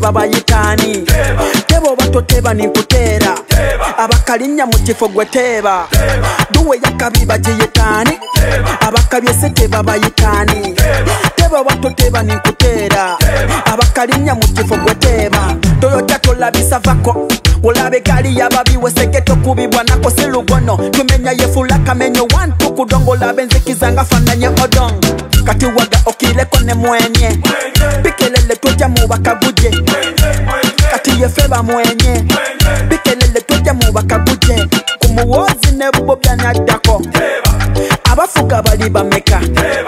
babayitani tebo bato teba nimputera abakalinya mu kifo gwe teba duwe yakabiba jiyitani abakabye se teba bayitani tebo bato teba nimputera abakalinya mu kifo gwe teba Toyota tolabisa vako Olabe gali yababiwe segeto kubibwa nako silugono Tumenya yefula kamenyo wantu kudongola benzikizanga fananye odong Kati waga okileko ne mwenye Bikelele toja mubakabuje Kati yefeba mwenye Bikelele toja mubakabuje Kumuwozi ne bubobya nadako Abafuga bali bameka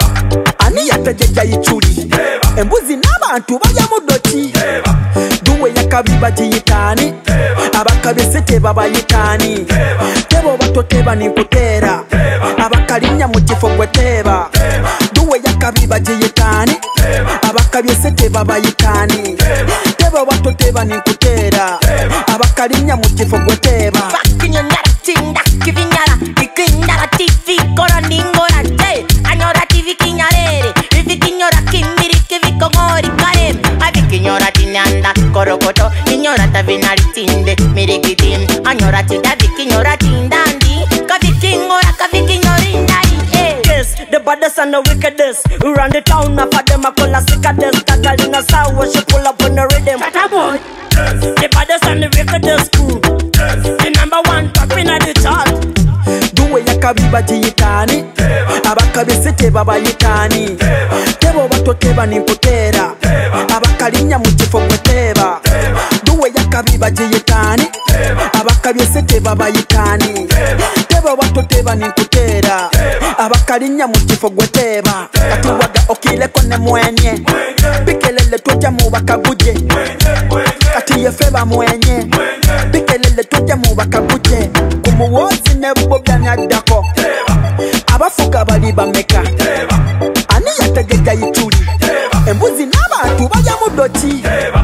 Ani yatejeja yichuli Embuzi n'abantu baya mudoti Duwe yakabiba jiyitani abakabye teba bayitani tebo bato teba nimputera abakalinya mu kifo gwe teba duwe yakabiba jiyitani abakabye teba bayitani tebo bato teba nimputera abakalinya mu kifo gwe teba bakinyo naratinda kivinyara ikindara TV kora ningora te anyora TV kinyarere ivikinyora kimbiri kivikongori kare avikinyora tinanda korokoto inyora tavinari tinde mirigidim anyora tida vikinyora tindandi kavikingora kavikinyori nari yes the baddest and the wickedest we run the town of them a call us sickest Catalina sour she pull up on the rhythm boy the baddest and the wickedest crew the number one top in the chart duwe yakabiba jiyitani abakabye teba bayitani tebo bato teba nimputera abakalinya mu kifo gwe teba duwe yakabiba jiyitani abakabye teba bayitani tebo bato teba nimputera abakalinya mu kifo gwe teba kati waga okileko ne mwenye bikelele toja mubakabuje kati yefeba mwenye bikelele toja mubakabuje kumuwozi ne bubobya nadako abafuga bali bameka ani yategeja yichuli embuzi n'abantu baya mudoti